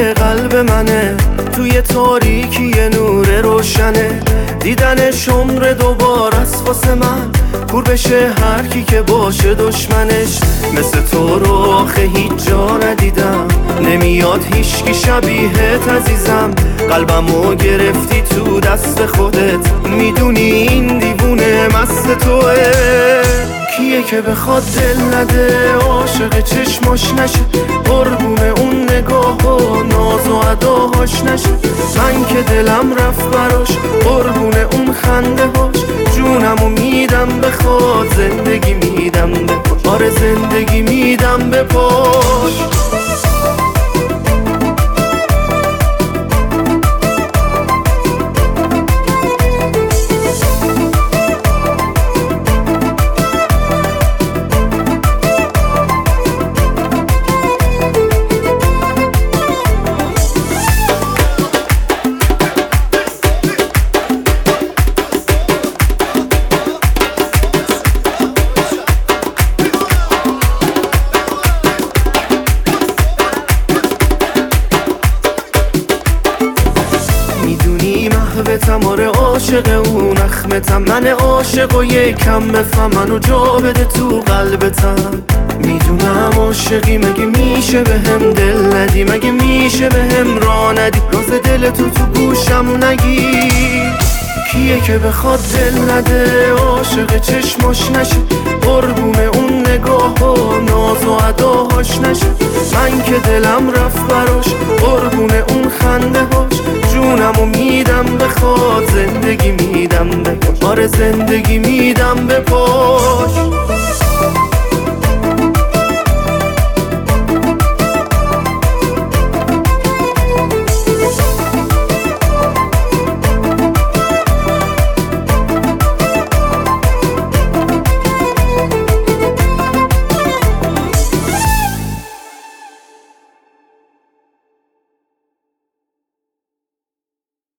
قلب منه، توی تاریکی نور روشنه. دیدنش عمر دوباره است واسه من، کور بشه هر کی که باشه دشمنش. مثل تو رو آخه هیچ جا ندیدم، نمیاد هیچکی شبیهت عزیزم. قلبمو گرفتی تو دست خودت، میدونی این دیوونه مست توه. کیه که بخواد دل نده، عاشق چشماش نشه، قربون اون نگاه و ناز و اداهاش نشه. من که دلم رفت براش، قربون اون خنده هاش. جونمو میدم بخواد، زندگی میدم به پاش. آره زندگی میدم به پاش. آره عاشق اون اخمتم، من عاشق و یکم بفهم منو جا بده تو قلبتم. میدونم عاشقی، مگه میشه به هم دل ندی؟ مگه میشه به هم راه ندی؟ راز دل تو گوشم نگی. کیه که بخواد دل نده، عاشق چشماش نشه، قربون اون نگاه و ناز و اداهاش نشه. من که دلم رفت براش، قربون اون خنده هاش. جونمو میدم بخواد، زندگی میدم به پاش. آره زندگی میدم به پاش.